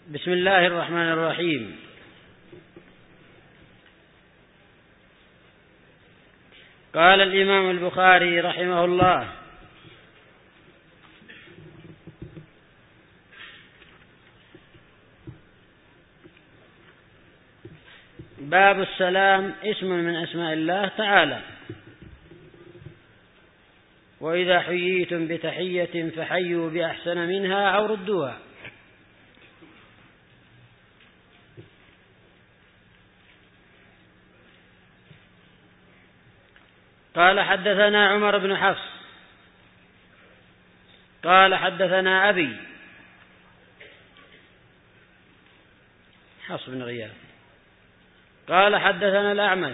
بسم الله الرحمن الرحيم. قال الإمام البخاري رحمه الله: باب السلام اسم من أسماء الله تعالى. وإذا حييتم بتحية فحيوا بأحسن منها أو ردوها. قال: حدثنا عمر بن حفص قال: حدثنا أبي حفص بن غياث قال: حدثنا الأعمش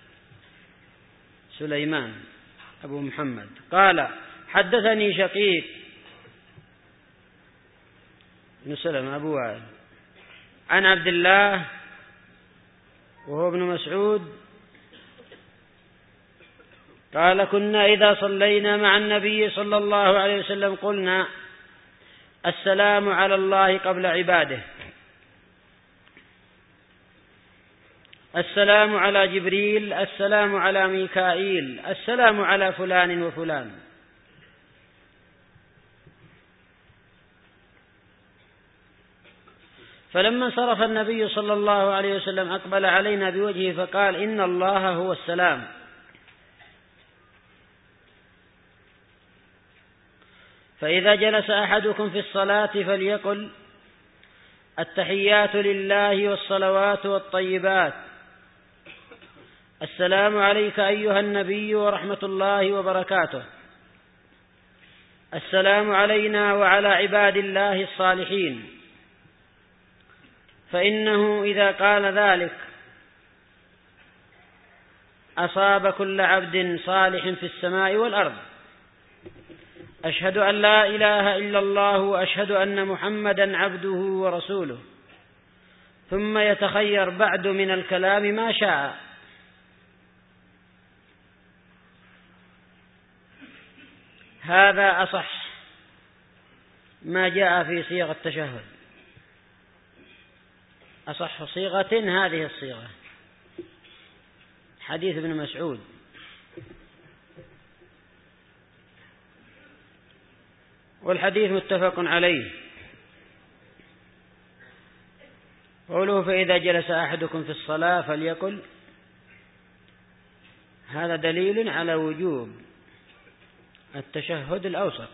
سليمان أبو محمد قال: حدثني شقيق بن سلمة أبو وائل عن عبد الله وهو ابن مسعود قال: كنا إذا صلينا مع النبي صلى الله عليه وسلم قلنا: السلام على الله قبل عباده، السلام على جبريل، السلام على ميكائيل، السلام على فلان وفلان. فلما انصرف النبي صلى الله عليه وسلم أقبل علينا بوجهه فقال: إن الله هو السلام، فإذا جلس أحدكم في الصلاة فليقل: التحيات لله والصلوات والطيبات، السلام عليك أيها النبي ورحمة الله وبركاته، السلام علينا وعلى عباد الله الصالحين. فإنه إذا قال ذلك أصاب كل عبد صالح في السماء والأرض. أشهد أن لا إله إلا الله وأشهد أن محمدا عبده ورسوله، ثم يتخير بعد من الكلام ما شاء. هذا أصح ما جاء في صيغة التشهد، أصح صيغة هذه الصيغة، حديث ابن مسعود. والحديث متفق عليه. قوله: فإذا جلس أحدكم في الصلاة فليقل، هذا دليل على وجوب التشهد الأوسط،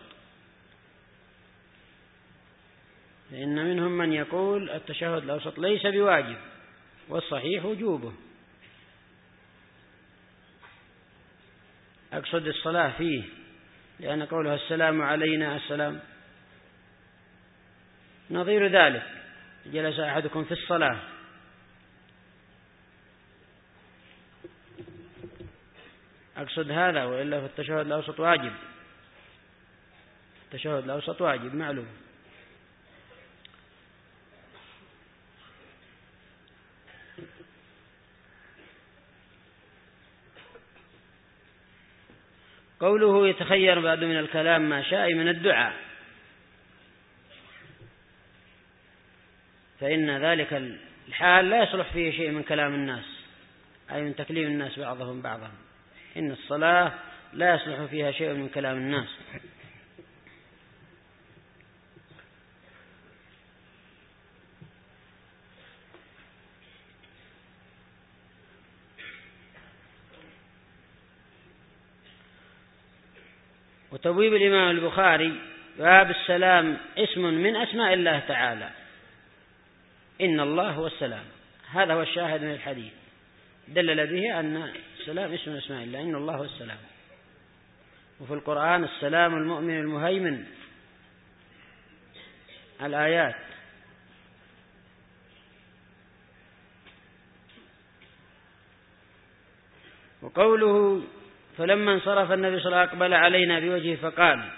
لأن منهم من يقول التشهد الأوسط ليس بواجب، والصحيح وجوبه. أقصد الصلاة فيه، لأن قولها السلام علينا السلام نظير ذلك: جلس أحدكم في الصلاة. أقصد هذا، وإلا فالتشهد الأوسط واجب، التشهد الأوسط واجب معلوم. قوله: يتخير بعد من الكلام ما شاء من الدعاء، فإن ذلك الحال لا يصلح فيه شيء من كلام الناس، أي من تكليم الناس بعضهم بعضا. إن الصلاة لا يصلح فيها شيء من كلام الناس. وتبويب الإمام البخاري: باب السلام اسم من أسماء الله تعالى، إن الله هو السلام. هذا هو الشاهد من الحديث، دلل به أن السلام اسم من أسماء الله، إن الله هو السلام. وفي القرآن: السلام المؤمن المهيمن، الآيات. وقوله: فلما انصرف النبي صلى الله عليه وسلم أقبل علينا بوجهه فقال،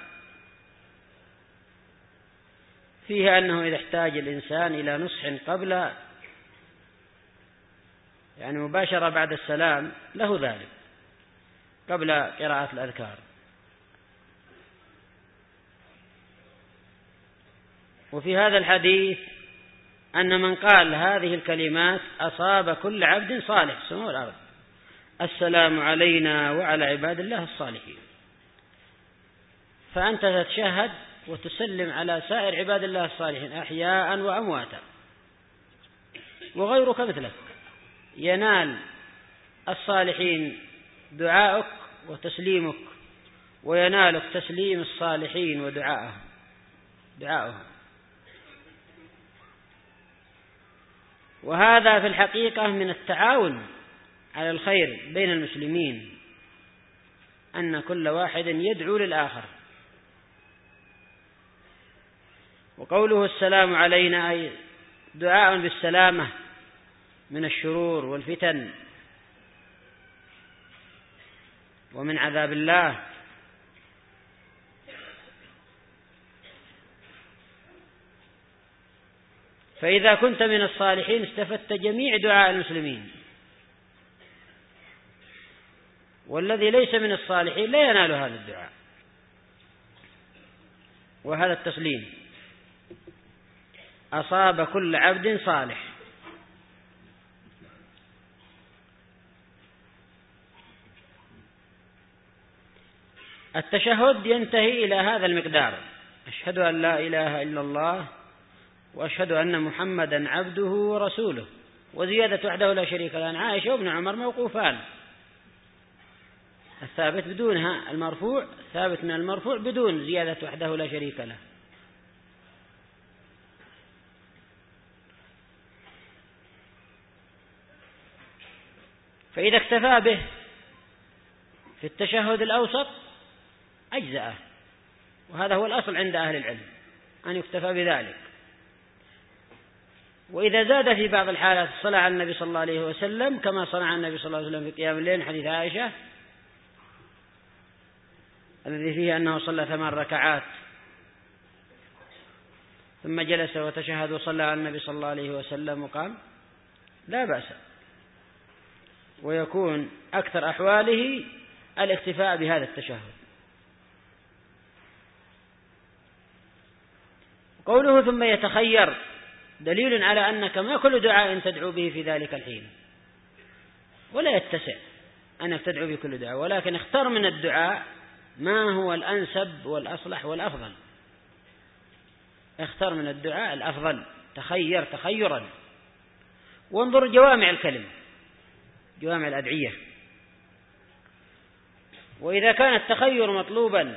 فيه أنه إذا احتاج الإنسان إلى نصح قبل، يعني مباشرة بعد السلام، له ذلك قبل قراءة الأذكار. وفي هذا الحديث أن من قال هذه الكلمات أصاب كل عبد صالح في السماء والأرض: السلام علينا وعلى عباد الله الصالحين. فأنت تتشهد وتسلم على سائر عباد الله الصالحين أحياء وأمواتا، وغيرك مثلك ينال الصالحين دعاؤك وتسليمك، وينالك تسليم الصالحين ودعاؤهم. وهذا في الحقيقة من التعاون على الخير بين المسلمين، أن كل واحد يدعو للآخر. وقوله السلام علينا أي دعاء بالسلامة من الشرور والفتن ومن عذاب الله. فإذا كنت من الصالحين استفدت جميع دعاء المسلمين، والذي ليس من الصالحين لا ينال هذا الدعاء وهذا التسليم. أصاب كل عبد صالح. التشهد ينتهي إلى هذا المقدار: أشهد أن لا إله إلا الله وأشهد أن محمدا عبده ورسوله. وزيادة وحده لا شريك له. عائشة وابن عمر موقوفان، الثابت بدونها المرفوع ثابت من المرفوع بدون زيادة وحده لا شريك له. فإذا اكتفى به في التشهد الأوسط أجزأه، وهذا هو الأصل عند أهل العلم أن يكتفى بذلك. وإذا زاد في بعض الحالات الصلاة على النبي صلى الله عليه وسلم كما صنع النبي صلى الله عليه وسلم في قيام الليل، حديث عائشة الذي فيه أنه صلى 8 ركعات ثم جلس وتشهد وصلى على النبي صلى الله عليه وسلم وقام، لا بأس، ويكون أكثر أحواله الاكتفاء بهذا التشهد. قوله ثم يتخير دليل على أنك ما كل دعاء تدعو به في ذلك الحين، ولا يتسع أنك تدعو بكل دعاء، ولكن اختر من الدعاء ما هو الأنسب والأصلح والأفضل. اختر من الدعاء الأفضل، تخير تخيرا، وانظر جوامع الكلم، جوامع الأدعية. وإذا كان التخير مطلوبا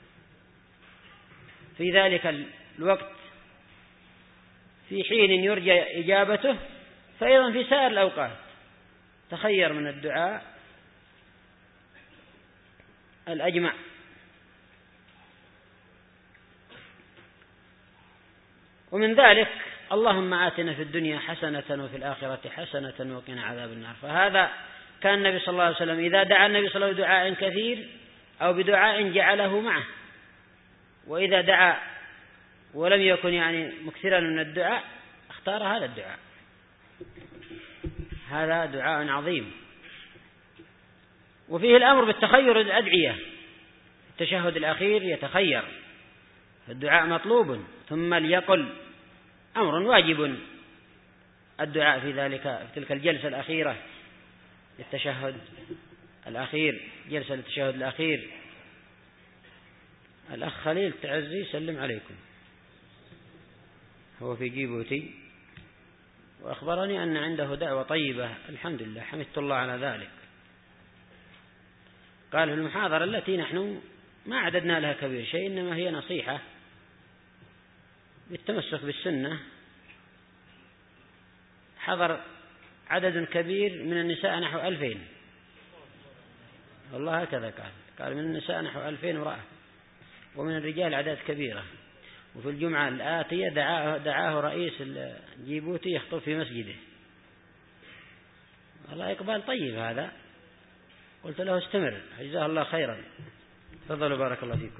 في ذلك الوقت في حين يرجى إجابته، فأيضا في سائر الأوقات تخير من الدعاء الأجمع. ومن ذلك اللهم آتنا في الدنيا حسنة وفي الآخرة حسنة وقنا عذاب النار. فهذا كان النبي صلى الله عليه وسلم إذا دعا النبي صلى الله عليه وسلم بدعاء كثير أو بدعاء جعله معه، وإذا دعا ولم يكن مكثرا من الدعاء اختار هذا الدعاء. هذا دعاء عظيم. وفيه الأمر بالتخير الأدعية، التشهد الأخير يتخير، الدعاء مطلوب، ثم ليقل أمر واجب الدعاء في ذلك، في تلك الجلسة الأخيرة للتشهد الأخير، جلسة للتشهد الأخير. الأخ خليل تعزي سلم عليكم، هو في جيبوتي، وأخبرني أن عنده دعوة طيبة، الحمد لله، حمدت الله على ذلك. قال في المحاضرة التي نحن ما عددنا لها كبير شيء، إنما هي نصيحة بالتمسك بالسنة، حضر عدد كبير من النساء نحو 2000، والله هكذا قال من النساء نحو 2000 امرأة، ومن الرجال أعداد كبيرة. وفي الجمعة الآتية دعاه رئيس جيبوتي يخطب في مسجده. الله إقبال طيب هذا، قلت له استمر، جزاه الله خيرا. تفضلوا بارك الله فيكم.